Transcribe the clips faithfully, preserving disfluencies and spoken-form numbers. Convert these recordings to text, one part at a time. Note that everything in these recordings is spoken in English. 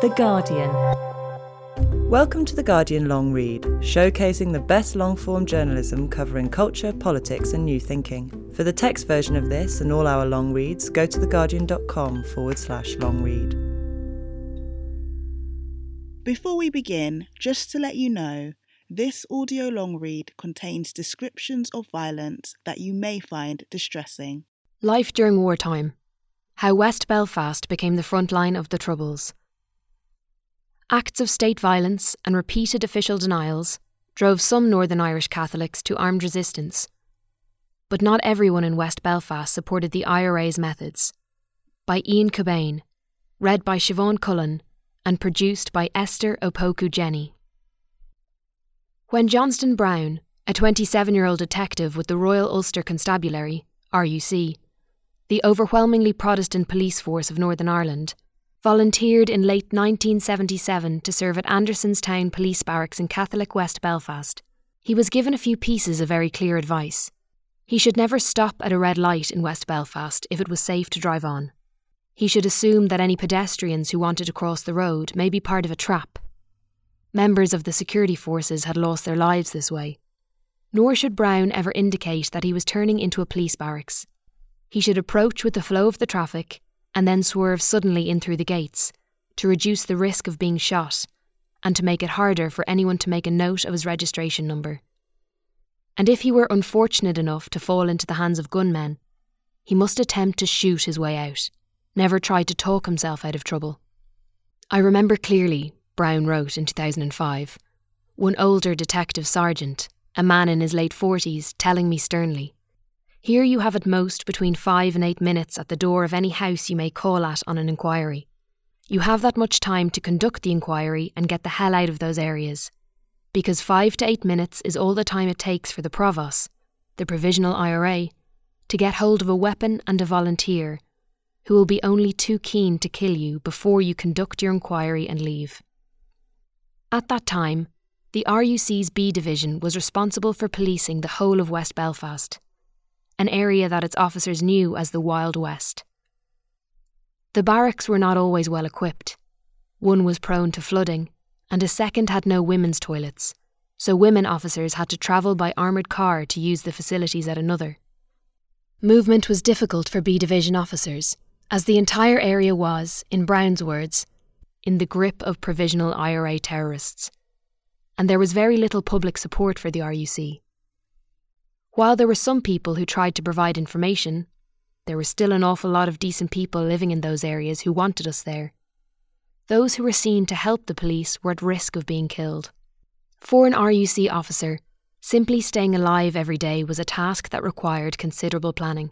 The Guardian. Welcome to The Guardian Long Read, showcasing the best long-form journalism covering culture, politics and new thinking. For the text version of this and all our long reads, go to theguardian.com forward slash long read. Before we begin, just to let you know, this audio long read contains descriptions of violence that you may find distressing. Life during wartime. How West Belfast became the front line of the Troubles. Acts of state violence and repeated official denials drove some Northern Irish Catholics to armed resistance. But not everyone in West Belfast supported the I R A's methods. By Ian Cobain, read by Siobhan Cullen and produced by Esther Opoku Jenny. When Johnston Brown, a twenty-seven-year-old detective with the Royal Ulster Constabulary, R U C, the overwhelmingly Protestant police force of Northern Ireland, volunteered in late nineteen seventy-seven to serve at Andersonstown Police Barracks in Catholic West Belfast, he was given a few pieces of very clear advice. He should never stop at a red light in West Belfast if it was safe to drive on. He should assume that any pedestrians who wanted to cross the road may be part of a trap. Members of the security forces had lost their lives this way. Nor should Brown ever indicate that he was turning into a police barracks. He should approach with the flow of the traffic and then swerve suddenly in through the gates to reduce the risk of being shot and to make it harder for anyone to make a note of his registration number. And if he were unfortunate enough to fall into the hands of gunmen, he must attempt to shoot his way out, never try to talk himself out of trouble. I remember clearly, Brown wrote in two thousand five, one older detective sergeant, a man in his late forties, telling me sternly, "Here you have at most between five and eight minutes at the door of any house you may call at on an inquiry. You have that much time to conduct the inquiry and get the hell out of those areas, because five to eight minutes is all the time it takes for the Provost, the Provisional I R A, to get hold of a weapon and a volunteer, who will be only too keen to kill you before you conduct your inquiry and leave." At that time, the R U C's B Division was responsible for policing the whole of West Belfast, an area that its officers knew as the Wild West. The barracks were not always well equipped. One was prone to flooding, and a second had no women's toilets, so women officers had to travel by armoured car to use the facilities at another. Movement was difficult for B Division officers, as the entire area was, in Brown's words, in the grip of Provisional I R A terrorists, and there was very little public support for the R U C. While there were some people who tried to provide information, there was still an awful lot of decent people living in those areas who wanted us there. Those who were seen to help the police were at risk of being killed. For an R U C officer, simply staying alive every day was a task that required considerable planning.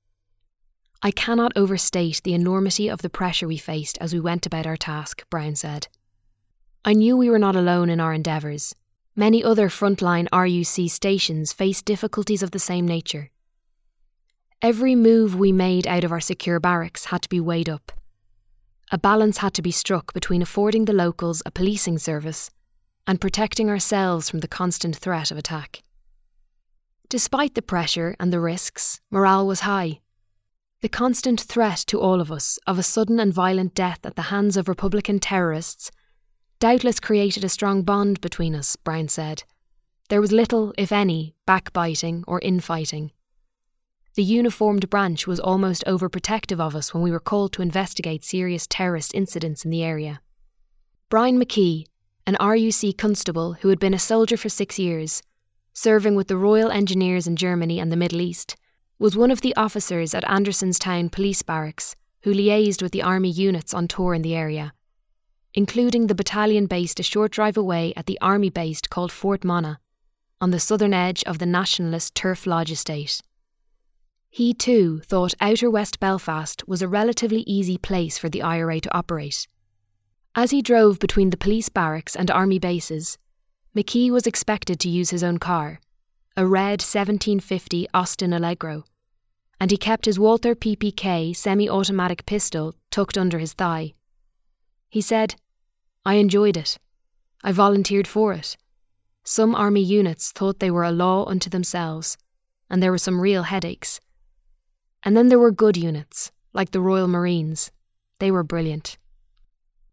"I cannot overstate the enormity of the pressure we faced as we went about our task," Brown said. "I knew we were not alone in our endeavours. Many other frontline R U C stations faced difficulties of the same nature. Every move we made out of our secure barracks had to be weighed up. A balance had to be struck between affording the locals a policing service and protecting ourselves from the constant threat of attack. Despite the pressure and the risks, morale was high. The constant threat to all of us of a sudden and violent death at the hands of Republican terrorists doubtless created a strong bond between us," Brown said. "There was little, if any, backbiting or infighting. The uniformed branch was almost overprotective of us when we were called to investigate serious terrorist incidents in the area." Brian McKee, an R U C constable who had been a soldier for six years, serving with the Royal Engineers in Germany and the Middle East, was one of the officers at Andersonstown Police Barracks who liaised with the army units on tour in the area, including the battalion based a short drive away at the army base called Fort Mona, on the southern edge of the nationalist Turf Lodge estate. He too thought outer West Belfast was a relatively easy place for the I R A to operate. As he drove between the police barracks and army bases, McKee was expected to use his own car, a red seventeen fifty Austin Allegro, and he kept his Walther P P K semi-automatic pistol tucked under his thigh. He said, "I enjoyed it. I volunteered for it. Some army units thought they were a law unto themselves, and there were some real headaches. And then there were good units, like the Royal Marines. They were brilliant."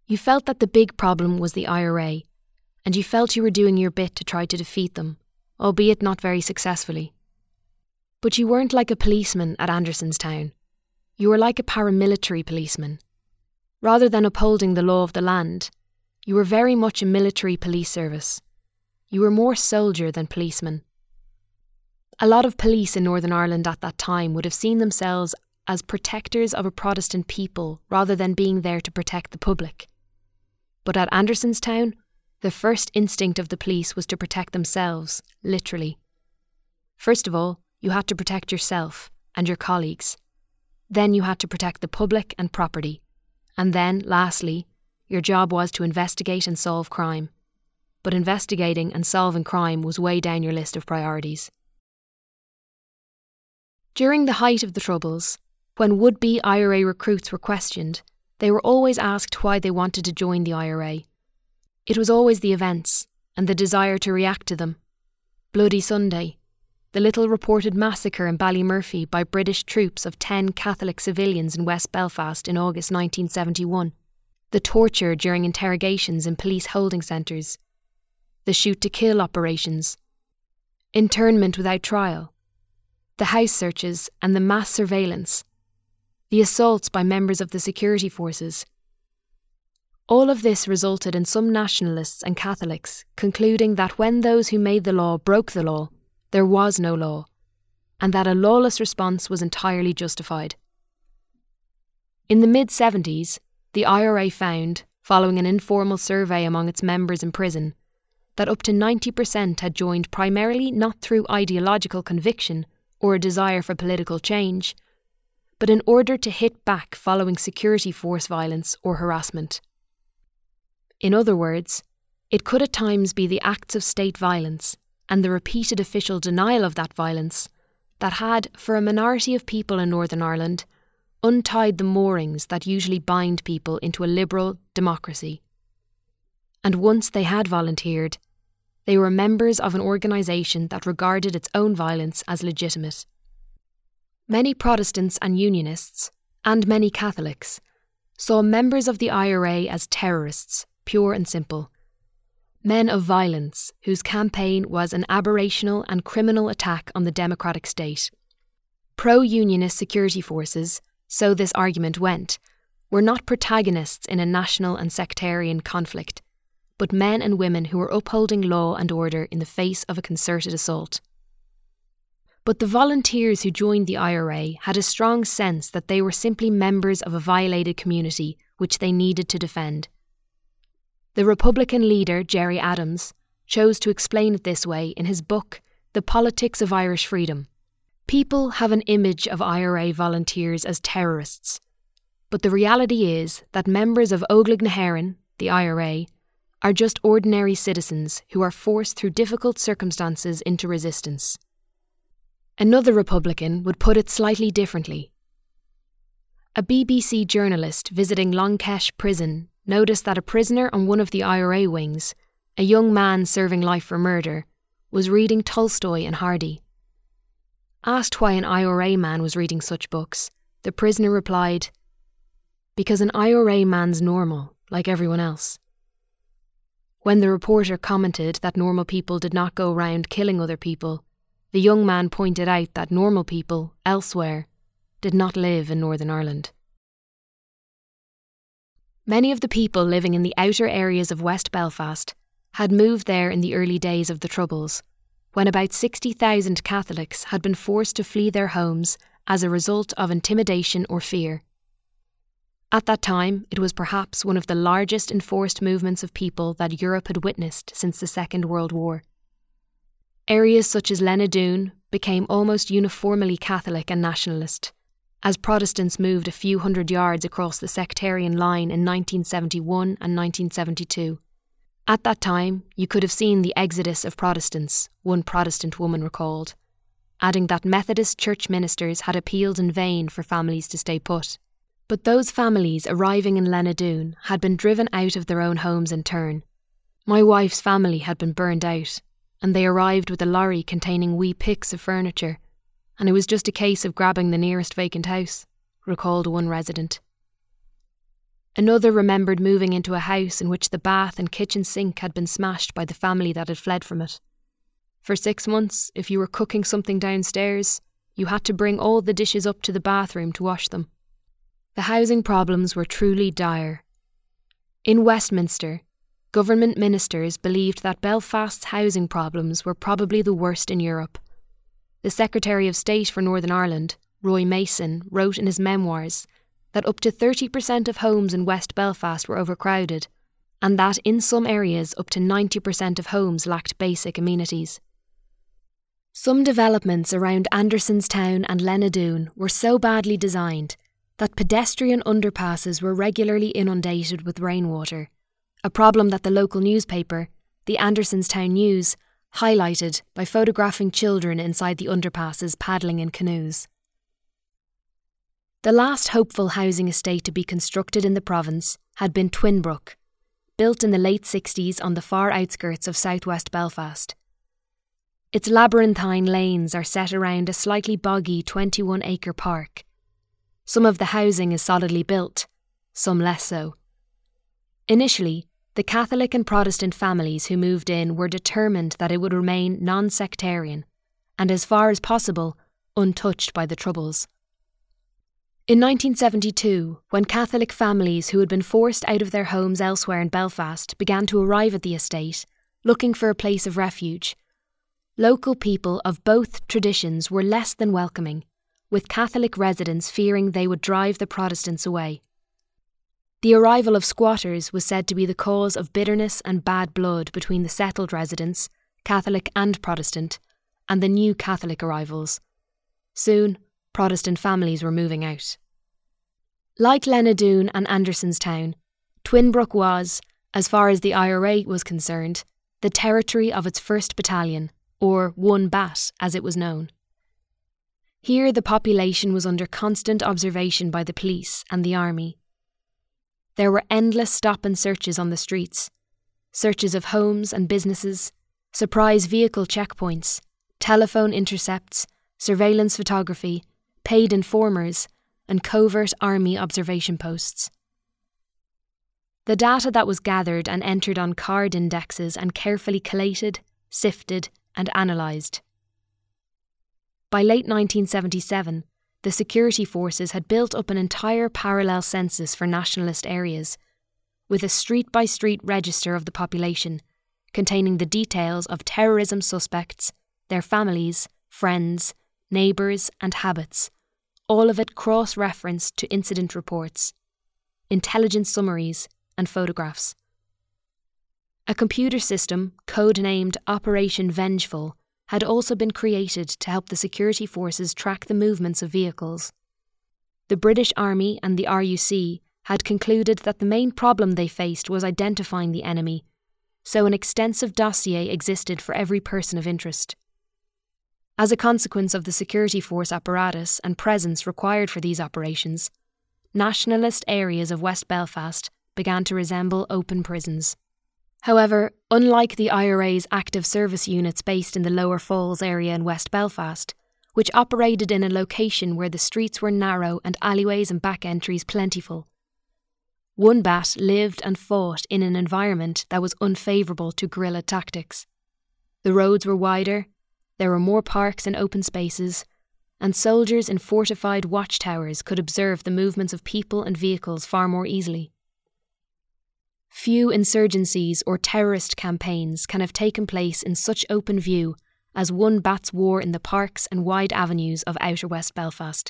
You felt that the big problem was the I R A, and you felt you were doing your bit to try to defeat them, albeit not very successfully. But you weren't like a policeman at Andersonstown. You were like a paramilitary policeman. Rather than upholding the law of the land, you were very much a military police service. You were more soldier than policeman. A lot of police in Northern Ireland at that time would have seen themselves as protectors of a Protestant people rather than being there to protect the public. But at Andersonstown, the first instinct of the police was to protect themselves, literally. First of all, you had to protect yourself and your colleagues. Then you had to protect the public and property. And then, lastly, your job was to investigate and solve crime. But investigating and solving crime was way down your list of priorities. During the height of the Troubles, when would-be I R A recruits were questioned, they were always asked why they wanted to join the I R A. It was always the events, and the desire to react to them. Bloody Sunday, the little reported massacre in Ballymurphy by British troops of ten Catholic civilians in West Belfast in August nineteen seventy-one, the torture during interrogations in police holding centres, the shoot-to-kill operations, internment without trial, the house searches and the mass surveillance, the assaults by members of the security forces. All of this resulted in some nationalists and Catholics concluding that when those who made the law broke the law, there was no law, and that a lawless response was entirely justified. In the mid-seventies, the I R A found, following an informal survey among its members in prison, that up to ninety percent had joined primarily not through ideological conviction or a desire for political change, but in order to hit back following security force violence or harassment. In other words, it could at times be the acts of state violence and the repeated official denial of that violence that had, for a minority of people in Northern Ireland, untied the moorings that usually bind people into a liberal democracy. And once they had volunteered, they were members of an organisation that regarded its own violence as legitimate. Many Protestants and Unionists, and many Catholics, saw members of the I R A as terrorists, pure and simple. Men of violence whose campaign was an aberrational and criminal attack on the democratic state. Pro-Unionist security forces, so this argument went, were not protagonists in a national and sectarian conflict, but men and women who were upholding law and order in the face of a concerted assault. But the volunteers who joined the I R A had a strong sense that they were simply members of a violated community which they needed to defend. The Republican leader, Gerry Adams, chose to explain it this way in his book, The Politics of Irish Freedom. People have an image of I R A volunteers as terrorists, but the reality is that members of Óglaigh na hÉireann, the I R A, are just ordinary citizens who are forced through difficult circumstances into resistance. Another Republican would put it slightly differently. A B B C journalist visiting Long Kesh prison noticed that a prisoner on one of the I R A wings, a young man serving life for murder, was reading Tolstoy and Hardy. Asked why an I R A man was reading such books, the prisoner replied, "Because an I R A man's normal, like everyone else." When the reporter commented that normal people did not go around killing other people, the young man pointed out that normal people, elsewhere, did not live in Northern Ireland. Many of the people living in the outer areas of West Belfast had moved there in the early days of the Troubles, when about sixty thousand Catholics had been forced to flee their homes as a result of intimidation or fear. At that time, it was perhaps one of the largest enforced movements of people that Europe had witnessed since the Second World War. Areas such as Lenadoon became almost uniformly Catholic and nationalist, as Protestants moved a few hundred yards across the sectarian line in nineteen seventy-one and nineteen seventy-two. At that time, you could have seen the exodus of Protestants, one Protestant woman recalled, adding that Methodist church ministers had appealed in vain for families to stay put. But those families arriving in Lenadoon had been driven out of their own homes in turn. My wife's family had been burned out, and they arrived with a lorry containing wee picks of furniture, and it was just a case of grabbing the nearest vacant house, recalled one resident. Another remembered moving into a house in which the bath and kitchen sink had been smashed by the family that had fled from it. For six months, if you were cooking something downstairs, you had to bring all the dishes up to the bathroom to wash them. The housing problems were truly dire. In Westminster, government ministers believed that Belfast's housing problems were probably the worst in Europe. The Secretary of State for Northern Ireland, Roy Mason, wrote in his memoirs that up to thirty percent of homes in West Belfast were overcrowded, and that in some areas up to ninety percent of homes lacked basic amenities. Some developments around Andersonstown and Lenadoon were so badly designed that pedestrian underpasses were regularly inundated with rainwater, a problem that the local newspaper, the Andersonstown News, highlighted by photographing children inside the underpasses paddling in canoes. The last hopeful housing estate to be constructed in the province had been Twinbrook, built in the late sixties on the far outskirts of southwest Belfast. Its labyrinthine lanes are set around a slightly boggy twenty-one acre park. Some of the housing is solidly built, some less so. Initially, the Catholic and Protestant families who moved in were determined that it would remain non-sectarian and, as far as possible, untouched by the Troubles. In nineteen seventy-two, when Catholic families who had been forced out of their homes elsewhere in Belfast began to arrive at the estate, looking for a place of refuge, local people of both traditions were less than welcoming, with Catholic residents fearing they would drive the Protestants away. The arrival of squatters was said to be the cause of bitterness and bad blood between the settled residents, Catholic and Protestant, and the new Catholic arrivals. Soon, Protestant families were moving out. Like Lenadoon and Andersonstown, Twinbrook was, as far as the I R A was concerned, the territory of its first battalion, or one bat as it was known. Here the population was under constant observation by the police and the army. There were endless stop and searches on the streets, searches of homes and businesses, surprise vehicle checkpoints, telephone intercepts, surveillance photography, paid informers, and covert army observation posts. The data that was gathered and entered on card indexes and carefully collated, sifted, and analysed. By late nineteen seventy-seven, the security forces had built up an entire parallel census for nationalist areas, with a street-by-street register of the population, containing the details of terrorism suspects, their families, friends, neighbours and habits, all of it cross-referenced to incident reports, intelligence summaries and photographs. A computer system, codenamed Operation Vengeful, had also been created to help the security forces track the movements of vehicles. The British Army and the R U C had concluded that the main problem they faced was identifying the enemy, so an extensive dossier existed for every person of interest. As a consequence of the security force apparatus and presence required for these operations, nationalist areas of West Belfast began to resemble open prisons. However, unlike the I R A's active service units based in the Lower Falls area in West Belfast, which operated in a location where the streets were narrow and alleyways and back entries plentiful, one bat lived and fought in an environment that was unfavourable to guerrilla tactics. The roads were wider, there were more parks and open spaces, and soldiers in fortified watchtowers could observe the movements of people and vehicles far more easily. Few insurgencies or terrorist campaigns can have taken place in such open view as one bat's war in the parks and wide avenues of outer West Belfast.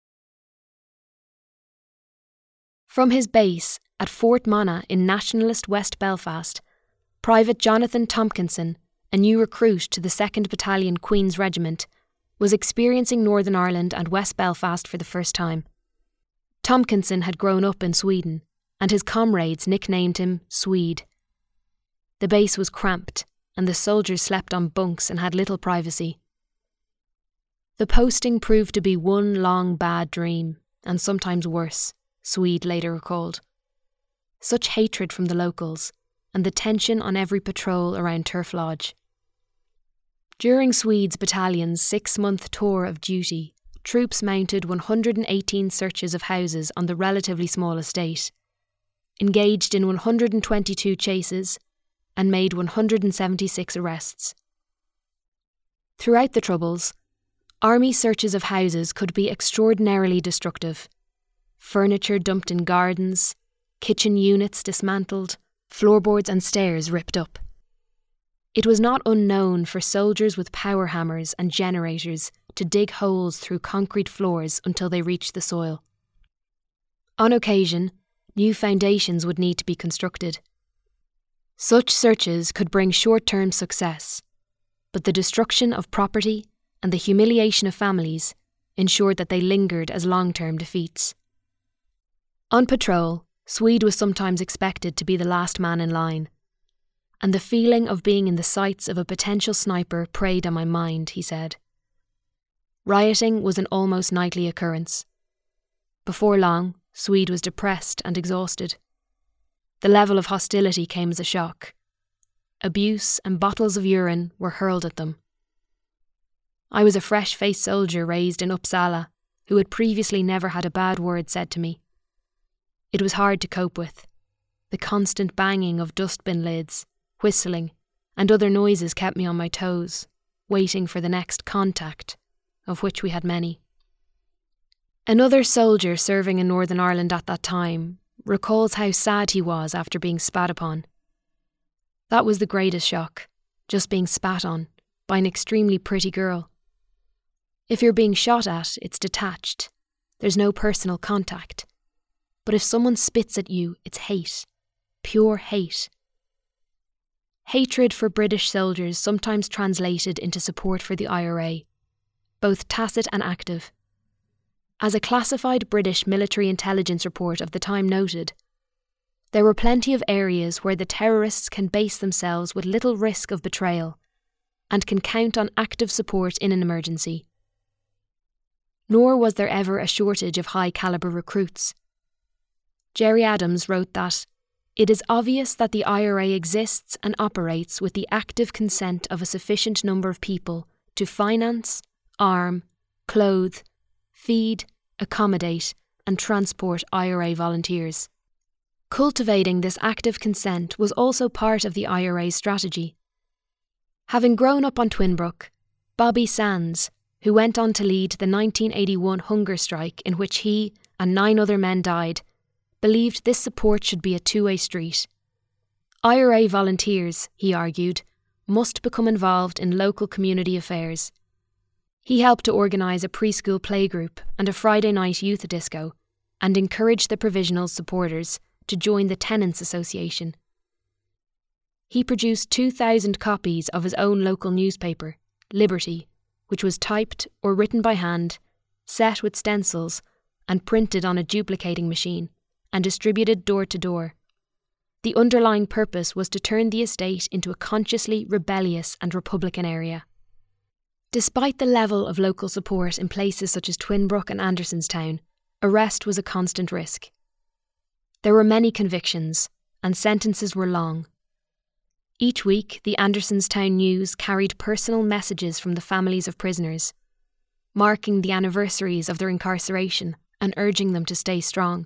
From his base at Fort Monagh in nationalist West Belfast, Private Jonathan Tompkinson, a new recruit to the second Battalion Queen's Regiment, was experiencing Northern Ireland and West Belfast for the first time. Tompkinson had grown up in Sweden, and his comrades nicknamed him Swede. The base was cramped, and the soldiers slept on bunks and had little privacy. The posting proved to be one long bad dream, and sometimes worse, Swede later recalled. Such hatred from the locals, and the tension on every patrol around Turf Lodge. During Swede's battalion's six-month tour of duty, troops mounted one hundred eighteen searches of houses on the relatively small estate. engaged in one hundred twenty-two chases, and made one hundred seventy-six arrests. Throughout the Troubles, army searches of houses could be extraordinarily destructive. Furniture dumped in gardens, kitchen units dismantled, floorboards and stairs ripped up. It was not unknown for soldiers with power hammers and generators to dig holes through concrete floors until they reached the soil. On occasion, new foundations would need to be constructed. Such searches could bring short-term success, but the destruction of property and the humiliation of families ensured that they lingered as long-term defeats. On patrol, Swede was sometimes expected to be the last man in line, and the feeling of being in the sights of a potential sniper preyed on my mind, he said. Rioting was an almost nightly occurrence. Before long, Swede was depressed and exhausted. The level of hostility came as a shock. Abuse and bottles of urine were hurled at them. I was a fresh-faced soldier raised in Uppsala who had previously never had a bad word said to me. It was hard to cope with. The constant banging of dustbin lids, whistling, and other noises kept me on my toes, waiting for the next contact, of which we had many. Another soldier serving in Northern Ireland at that time recalls how sad he was after being spat upon. That was the greatest shock, just being spat on, by an extremely pretty girl. If you're being shot at, it's detached. There's no personal contact. But if someone spits at you, it's hate. Pure hate. Hatred for British soldiers sometimes translated into support for the I R A, both tacit and active. As a classified British military intelligence report of the time noted, there were plenty of areas where the terrorists can base themselves with little risk of betrayal and can count on active support in an emergency. Nor was there ever a shortage of high-calibre recruits. Gerry Adams wrote that, "It is obvious that the I R A exists and operates with the active consent of a sufficient number of people to finance, arm, clothe, feed, accommodate and transport I R A volunteers." Cultivating this active consent was also part of the I R A's strategy. Having grown up on Twinbrook, Bobby Sands, who went on to lead the nineteen eighty-one hunger strike in which he and nine other men died, believed this support should be a two-way street. I R A volunteers, he argued, must become involved in local community affairs. He helped to organise a preschool playgroup and a Friday night youth disco, and encouraged the Provisional supporters to join the Tenants Association. He produced two thousand copies of his own local newspaper, Liberty, which was typed or written by hand, set with stencils, and printed on a duplicating machine, and distributed door to door. The underlying purpose was to turn the estate into a consciously rebellious and republican area. Despite the level of local support in places such as Twinbrook and Andersonstown, arrest was a constant risk. There were many convictions, and sentences were long. Each week, the Andersonstown News carried personal messages from the families of prisoners, marking the anniversaries of their incarceration and urging them to stay strong.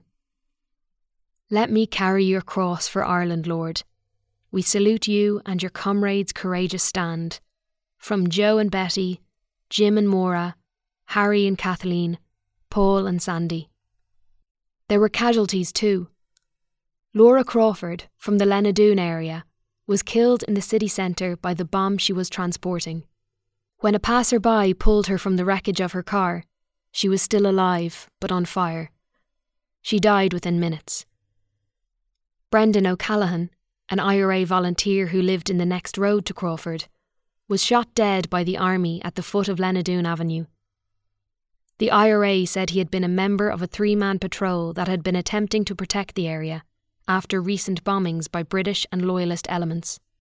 "Let me carry your cross for Ireland, Lord. We salute you and your comrades' courageous stand. From Joe and Betty, Jim and Maura, Harry and Kathleen, Paul and Sandy." There were casualties too. Laura Crawford, from the Lenadoon area, was killed in the city centre by the bomb she was transporting. When a passer-by pulled her from the wreckage of her car, she was still alive, but on fire. She died within minutes. Brendan O'Callaghan, an I R A volunteer who lived in the next road to Crawford, was shot dead by the army at the foot of Lenadoon Avenue. The I R A said he had been a member of a three-man patrol that had been attempting to protect the area after recent bombings by British and Loyalist elements.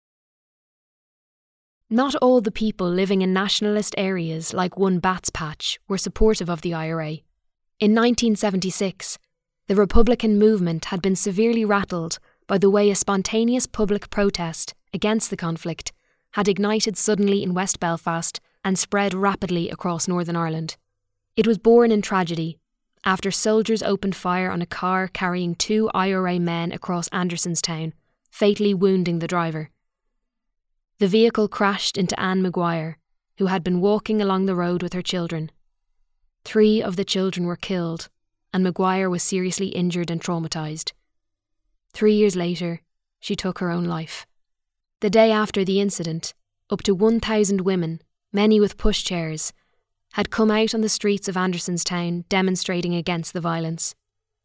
Not all the people living in nationalist areas like One Bats Patch were supportive of the I R A. In nineteen seventy-six, the Republican movement had been severely rattled by the way a spontaneous public protest against the conflict had ignited suddenly in West Belfast and spread rapidly across Northern Ireland. It was born in tragedy, after soldiers opened fire on a car carrying two I R A men across Andersonstown, fatally wounding the driver. The vehicle crashed into Anne Maguire, who had been walking along the road with her children. Three of the children were killed, and Maguire was seriously injured and traumatised. Three years later, she took her own life. The day after the incident, up to one thousand women, many with pushchairs, had come out on the streets of Andersonstown demonstrating against the violence.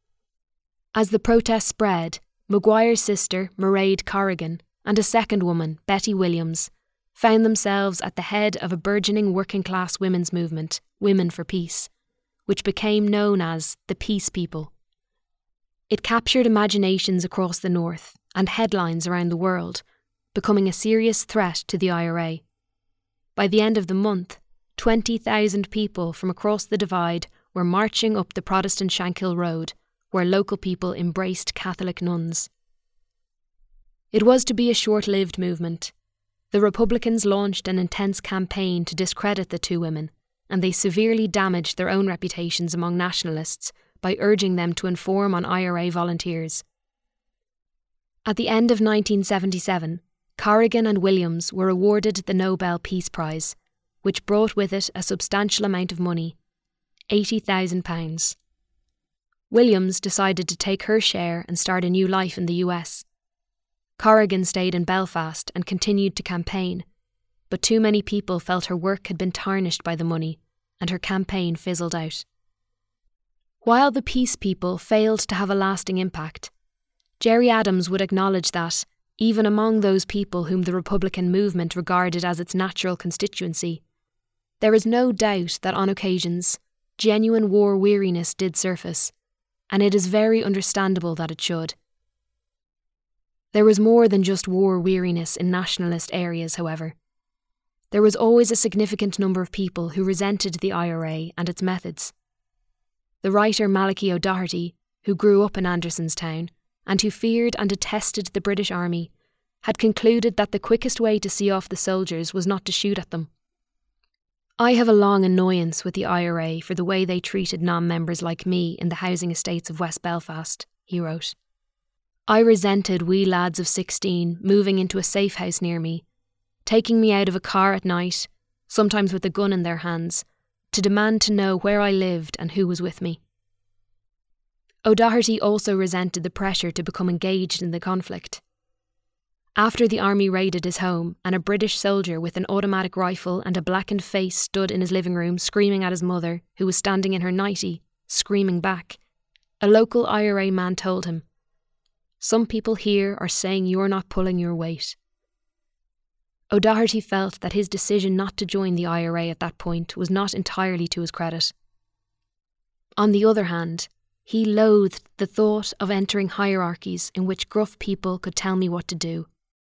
As the protest spread, Maguire's sister, Mairead Corrigan, and a second woman, Betty Williams, found themselves at the head of a burgeoning working-class women's movement, Women for Peace, which became known as the Peace People. It captured imaginations across the north and headlines around the world, becoming a serious threat to the I R A. By the end of the month, twenty thousand people from across the divide were marching up the Protestant Shankill Road, where local people embraced Catholic nuns. It was to be a short-lived movement. The Republicans launched an intense campaign to discredit the two women, and they severely damaged their own reputations among nationalists by urging them to inform on I R A volunteers. At the end of nineteen seventy-seven, Corrigan and Williams were awarded the Nobel Peace Prize, which brought with it a substantial amount of money, eighty thousand pounds. Williams decided to take her share and start a new life in the U S. Corrigan stayed in Belfast and continued to campaign, but too many people felt her work had been tarnished by the money, and her campaign fizzled out. While the Peace People failed to have a lasting impact, Gerry Adams would acknowledge that, even among those people whom the Republican movement regarded as its natural constituency, there is no doubt that on occasions, genuine war weariness did surface, and it is very understandable that it should. There was more than just war weariness in nationalist areas, however. There was always a significant number of people who resented the I R A and its methods. The writer Malachy O'Doherty, who grew up in Andersonstown and who feared and detested the British Army, had concluded that the quickest way to see off the soldiers was not to shoot at them. I have a long annoyance with the I R A for the way they treated non-members like me in the housing estates of West Belfast, he wrote. I resented wee lads of sixteen moving into a safe house near me, taking me out of a car at night, sometimes with a gun in their hands, to demand to know where I lived and who was with me. O'Doherty also resented the pressure to become engaged in the conflict. After the army raided his home and a British soldier with an automatic rifle and a blackened face stood in his living room screaming at his mother, who was standing in her nightie, screaming back, a local I R A man told him, "Some people here are saying you're not pulling your weight." O'Doherty felt that his decision not to join the I R A at that point was not entirely to his credit. On the other hand, he loathed the thought of entering hierarchies in which gruff people could tell me what to do.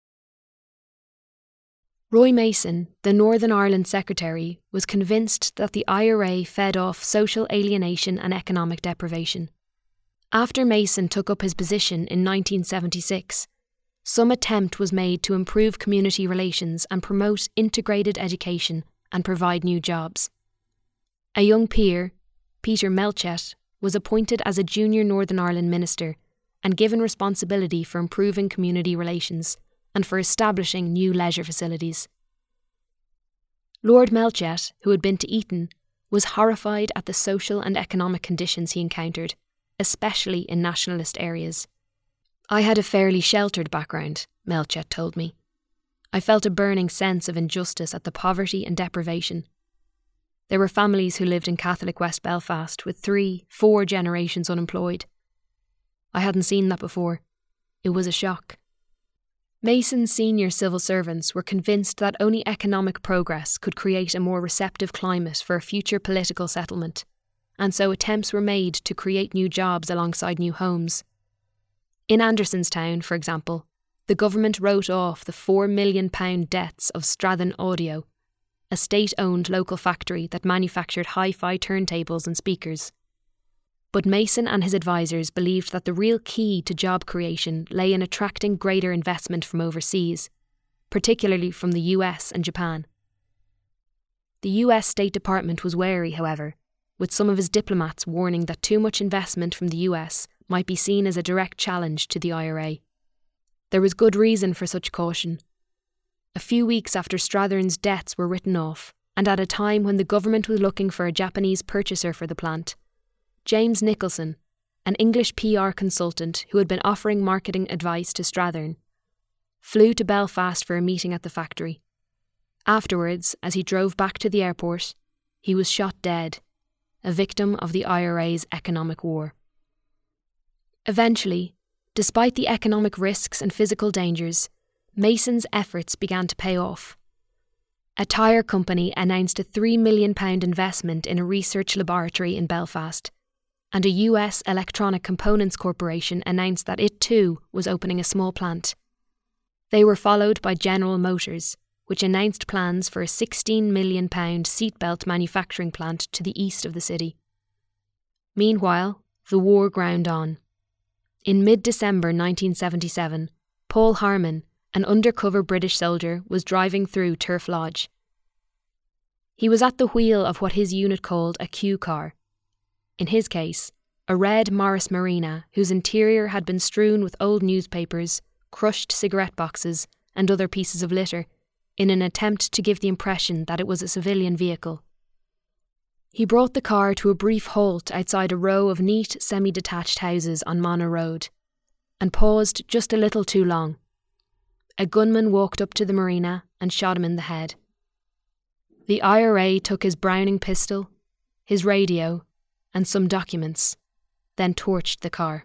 Roy Mason, the Northern Ireland Secretary, was convinced that the I R A fed off social alienation and economic deprivation. After Mason took up his position in nineteen seventy-six, some attempt was made to improve community relations and promote integrated education and provide new jobs. A young peer, Peter Melchett, was appointed as a junior Northern Ireland minister and given responsibility for improving community relations and for establishing new leisure facilities. Lord Melchett, who had been to Eton, was horrified at the social and economic conditions he encountered, especially in nationalist areas. I had a fairly sheltered background, Melchett told me. I felt a burning sense of injustice at the poverty and deprivation. There were families who lived in Catholic West Belfast with three, four generations unemployed. I hadn't seen that before. It was a shock. Mason's senior civil servants were convinced that only economic progress could create a more receptive climate for a future political settlement, and so attempts were made to create new jobs alongside new homes. In Andersonstown, for example, the government wrote off the four million pounds debts of Strathern Audio, a state-owned local factory that manufactured hi-fi turntables and speakers. But Mason and his advisers believed that the real key to job creation lay in attracting greater investment from overseas, particularly from the U S and Japan. The U S State Department was wary, however, with some of his diplomats warning that too much investment from the U S might be seen as a direct challenge to the I R A. There was good reason for such caution. A few weeks after Strathern's debts were written off, and at a time when the government was looking for a Japanese purchaser for the plant, James Nicholson, an English P R consultant who had been offering marketing advice to Strathern, flew to Belfast for a meeting at the factory. Afterwards, as he drove back to the airport, he was shot dead, a victim of the I R A's economic war. Eventually, despite the economic risks and physical dangers, Mason's efforts began to pay off. A tyre company announced a three million pounds investment in a research laboratory in Belfast, and a U S electronic components corporation announced that it too was opening a small plant. They were followed by General Motors, which announced plans for a sixteen million pounds seatbelt manufacturing plant to the east of the city. Meanwhile, the war ground on. In mid-December nineteen seventy-seven, Paul Harmon, an undercover British soldier, was driving through Turf Lodge. He was at the wheel of what his unit called a Q car. In his case, a red Morris Marina whose interior had been strewn with old newspapers, crushed cigarette boxes, and other pieces of litter, in an attempt to give the impression that it was a civilian vehicle. He brought the car to a brief halt outside a row of neat, semi-detached houses on Mana Road, and paused just a little too long. A gunman walked up to the Marina and shot him in the head. The I R A took his Browning pistol, his radio, and some documents, then torched the car.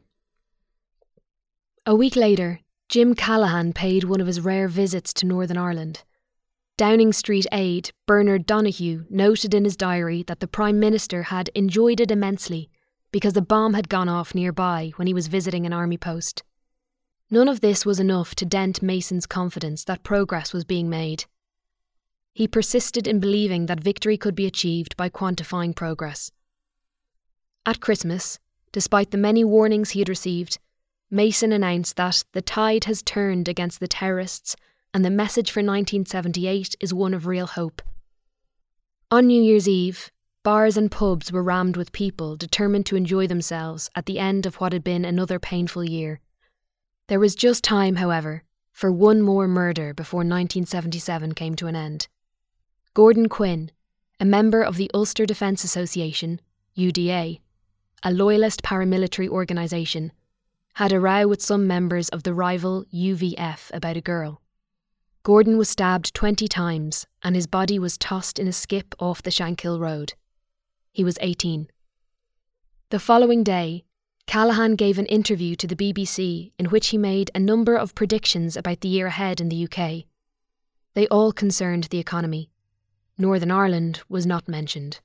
A week later, Jim Callaghan paid one of his rare visits to Northern Ireland. Downing Street aide Bernard Donahue noted in his diary that the Prime Minister had enjoyed it immensely because a bomb had gone off nearby when he was visiting an army post. None of this was enough to dent Mason's confidence that progress was being made. He persisted in believing that victory could be achieved by quantifying progress. At Christmas, despite the many warnings he had received, Mason announced that the tide has turned against the terrorists and the message for nineteen seventy-eight is one of real hope. On New Year's Eve, bars and pubs were rammed with people determined to enjoy themselves at the end of what had been another painful year. There was just time, however, for one more murder before nineteen seventy-seven came to an end. Gordon Quinn, a member of the Ulster Defence Association, U D A, a loyalist paramilitary organisation, had a row with some members of the rival U V F about a girl. Gordon was stabbed twenty times and his body was tossed in a skip off the Shankill Road. He was eighteen. The following day, Callaghan gave an interview to the B B C in which he made a number of predictions about the year ahead in the U K. They all concerned the economy. Northern Ireland was not mentioned.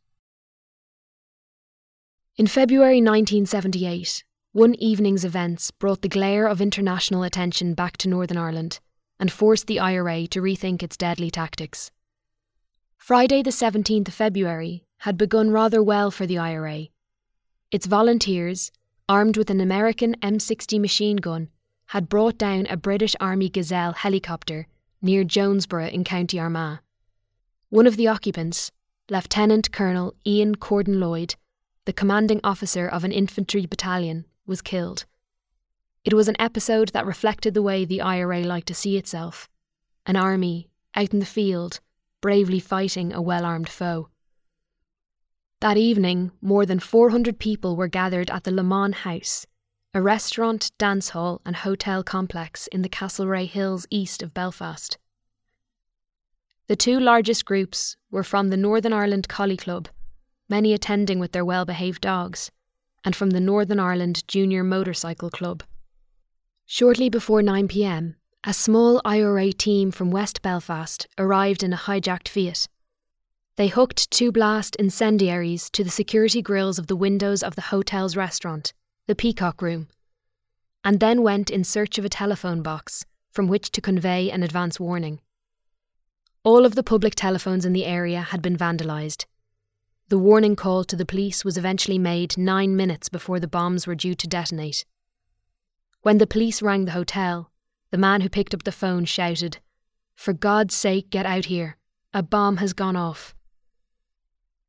In February nineteen seventy-eight, one evening's events brought the glare of international attention back to Northern Ireland and forced the I R A to rethink its deadly tactics. Friday the seventeenth of February had begun rather well for the I R A. Its volunteers, armed with an American M sixty machine gun, had brought down a British Army Gazelle helicopter near Jonesborough in County Armagh. One of the occupants, Lieutenant Colonel Ian Cordon Lloyd, the commanding officer of an infantry battalion, was killed. It was an episode that reflected the way the I R A liked to see itself, an army, out in the field, bravely fighting a well-armed foe. That evening, more than four hundred people were gathered at the Le Mans House, a restaurant, dance hall and hotel complex in the Castlereagh Hills east of Belfast. The two largest groups were from the Northern Ireland Collie Club, many attending with their well-behaved dogs, and from the Northern Ireland Junior Motorcycle Club. Shortly before nine p.m, a small I R A team from West Belfast arrived in a hijacked Fiat. They hooked two blast incendiaries to the security grills of the windows of the hotel's restaurant, the Peacock Room, and then went in search of a telephone box from which to convey an advance warning. All of the public telephones in the area had been vandalised. The warning call to the police was eventually made nine minutes before the bombs were due to detonate. When the police rang the hotel, the man who picked up the phone shouted, "For God's sake, get out here. A bomb has gone off."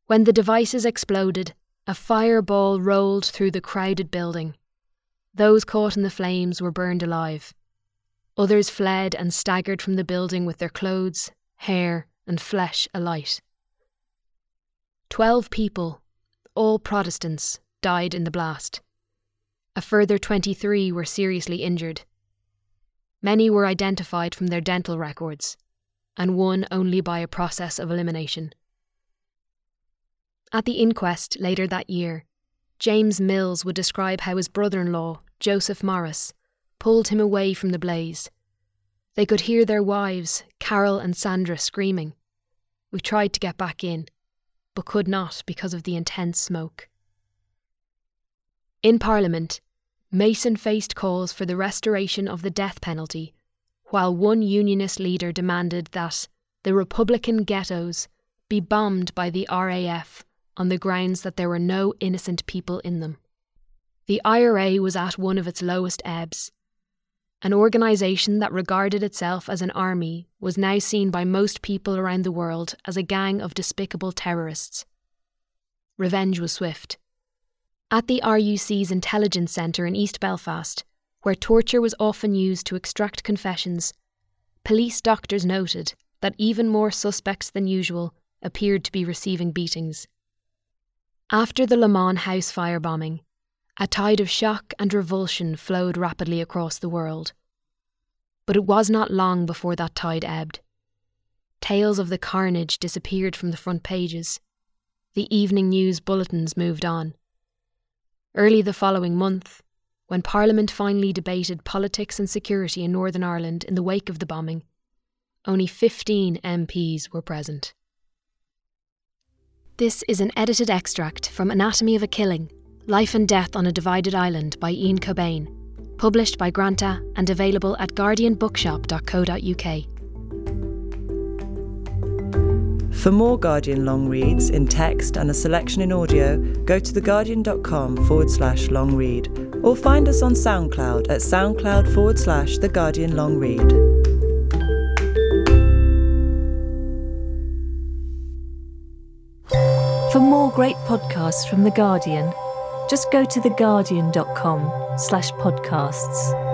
When the devices exploded, a fireball rolled through the crowded building. Those caught in the flames were burned alive. Others fled and staggered from the building with their clothes, hair, and flesh alight. Twelve people, all Protestants, died in the blast. A further twenty-three were seriously injured. Many were identified from their dental records, and one only by a process of elimination. At the inquest later that year, James Mills would describe how his brother-in-law, Joseph Morris, pulled him away from the blaze. They could hear their wives, Carol and Sandra, screaming. We tried to get back in, but could not because of the intense smoke. In Parliament, Mason faced calls for the restoration of the death penalty, while one unionist leader demanded that the Republican ghettos be bombed by the R A F on the grounds that there were no innocent people in them. The I R A was at one of its lowest ebbs. An organisation that regarded itself as an army was now seen by most people around the world as a gang of despicable terrorists. Revenge was swift. At the R U C's intelligence centre in East Belfast, where torture was often used to extract confessions, police doctors noted that even more suspects than usual appeared to be receiving beatings. After the Le Mans house firebombing, a tide of shock and revulsion flowed rapidly across the world. But it was not long before that tide ebbed. Tales of the carnage disappeared from the front pages. The evening news bulletins moved on. Early the following month, when Parliament finally debated politics and security in Northern Ireland in the wake of the bombing, only fifteen M Ps were present. This is an edited extract from Anatomy of a Killing, Life and Death on a Divided Island by Ian Cobain, published by Granta and available at guardian bookshop dot co dot uk. For more Guardian long reads in text and a selection in audio, go to theguardian.com forward slash long read or find us on SoundCloud at soundcloud forward slash The Guardian Long Read. For more great podcasts from The Guardian, just go to theguardian.com slash podcasts.